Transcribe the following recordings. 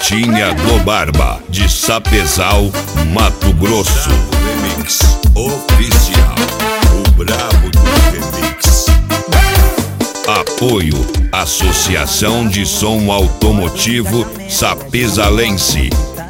Capetinha do Barba, de Sapezal, Mato Grosso. Remix oficial, o brabo do remix. Apoio Associação de Som Automotivo Sapezalense.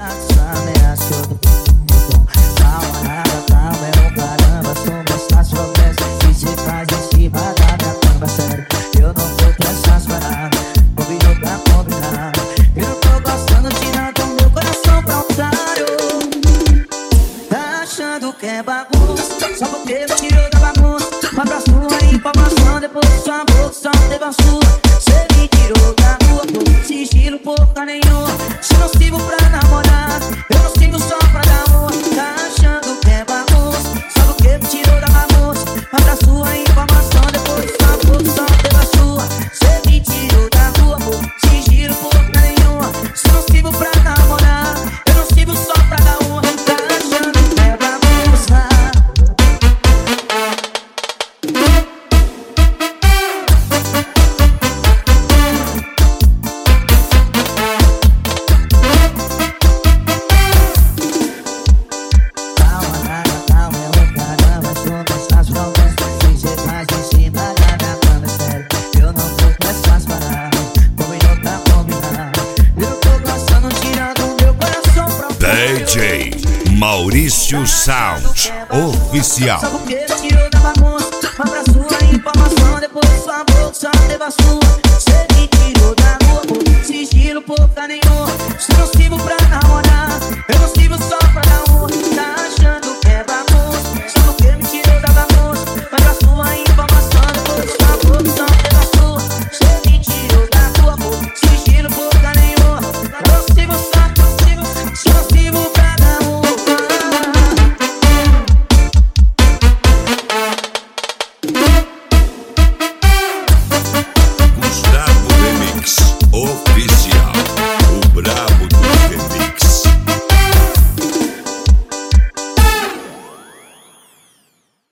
Que é bagunça, só porque me tirou da bagunça. Um abraço, uma informação, depois sua boca só teve a sua. Cê me tirou da rua, por sigilo, porra nenhuma. Se não sirvo pra namorar, eu não sirvo só pra dar amor. Tá achando que é bagunça, só porque me tirou da bagunça. Um abraço, uma informação, depois sua boca só teve a sua. Cê me tirou da rua, por sigilo, porra nenhuma. Se não sirvo pra namorar, eu não sirvo só pra dar amor. Tá achando que é bagunça. DJ Maurício Sound Oficial. Só porque tirou da bagunça. Um abraço, a informação, depois sua boca só teve a sua.